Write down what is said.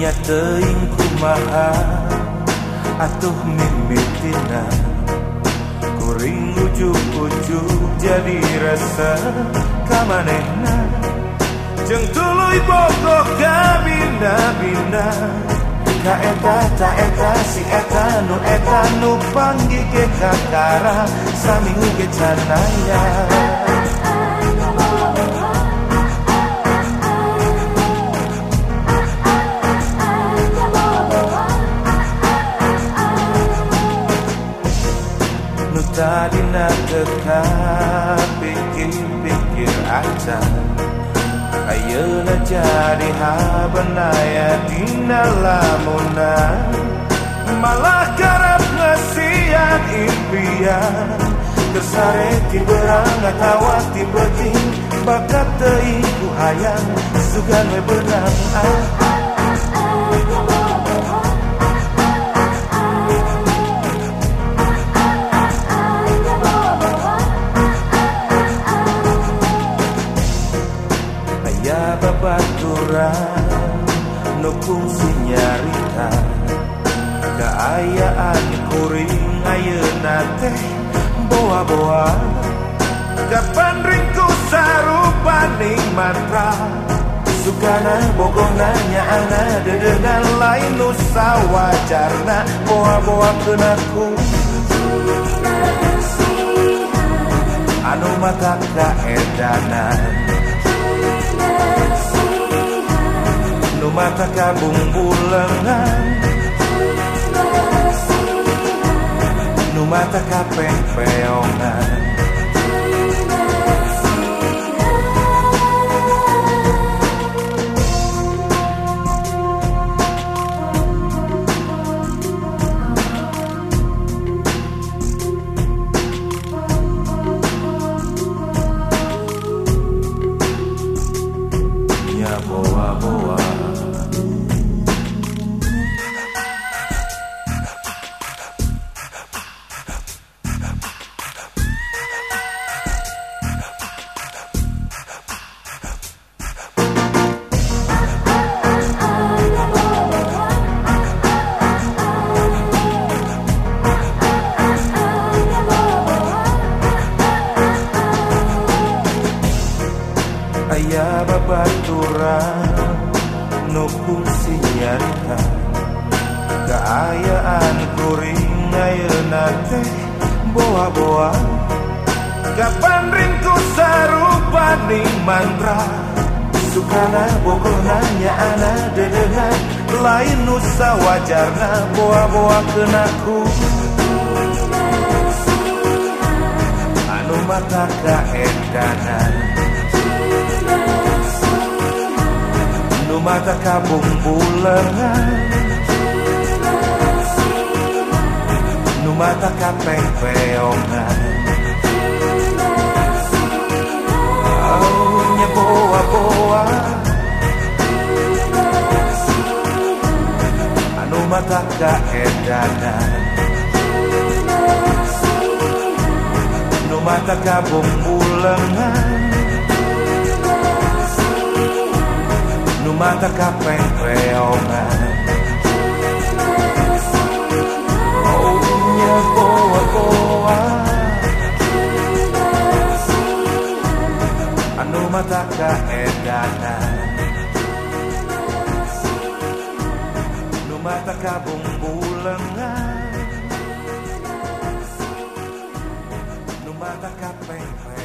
nya teuing kumaha atuh mimitina kuring ujuk-ujuk jadi rasa kamanehna jeung tuluy bogoh ka bina-bina ka eta ta eta si eta nu panggih ke kakara sami ge canaya tadina teka pikir-pikir aja ayeuna jadi habanaya dina lamuna malah karep ngesian impian tersare ti beurang atawa ti beuting bakat teuing ku hayang sugan we beunang babaturan nu kungsi nyarita kaayaan kuring ayeuna teh boa-boa kapan ringku sarupaning mantra sukana bogohna nyaana dedeungan lain nu sawajarna boa-boakeun aku anu mata kaedanan nu mata kabungbulengan nu mata kapempeongan ya boa-boa aya babaturan nu kungsi nyarita kaayaan kuring ayeuna teh boa-boa kapan ringku sarupaning mantra sukana bogohna nyaana dedeungan lain nu sawajarna boa-boakeun aku anu mata kaedanan nu mata kabungbulengan nu mata kapempeongan nya boa-boa anu mata kaedanan nu mata kabungbulengan nu mata kapempeongan nya boa-boa anu mata kaedanan nu mata kabungbulengan nu mata kapempeongan